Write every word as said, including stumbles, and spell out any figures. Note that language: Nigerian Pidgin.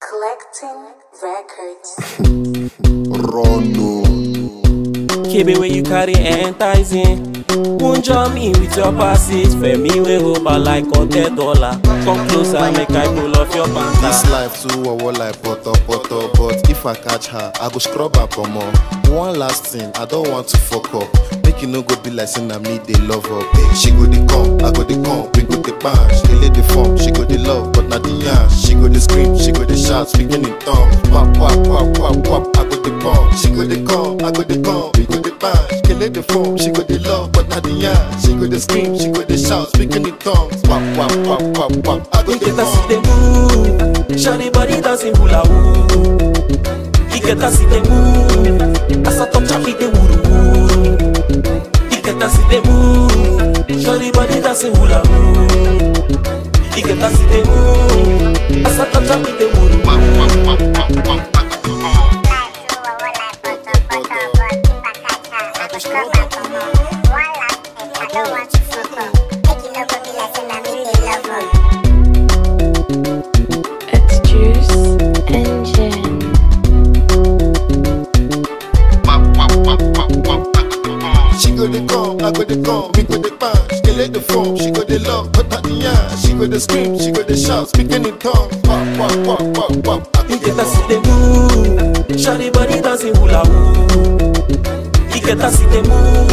Collecting records. Rono. Kebe where you carry enticing. Won't join me with your passes. For me we hope I like a ten dollar. Come closer, make I pull off your pants. This life too a wall like poto poto. But if I catch her, I go scrub her for more. One last thing, I don't want to fuck up. Make you no go be like saying me they love her. She go the come, I go the come, we go the bang. She lay the form, she go the love, but not the ass. She go the scream, she go the shout, speaking in tongues. Wap wap wap wap wap, I go the pump. She go the come, I go the come, we go the bang. She lay the form, she go the love, but not the ass. She go the scream, she go the shout, speaking in tongues. Wap wap wap wap wap, I go the pump. Shawty body dancing hula hoop. Get a see the move, as I touch up with the woo. Get a see the move, shawty body dancing hula hoop. Get a see the move, as I touch up with the woo. It's Juice and Gin. She go the come, I go the come, we go the punch. She let the phone, she go the love, but not the ass. She go the scream, she go the shout, speaking in tongues. Wap wap wap wap wap. He get a see the move, shawty body dancing hula hoop. He get a see the move,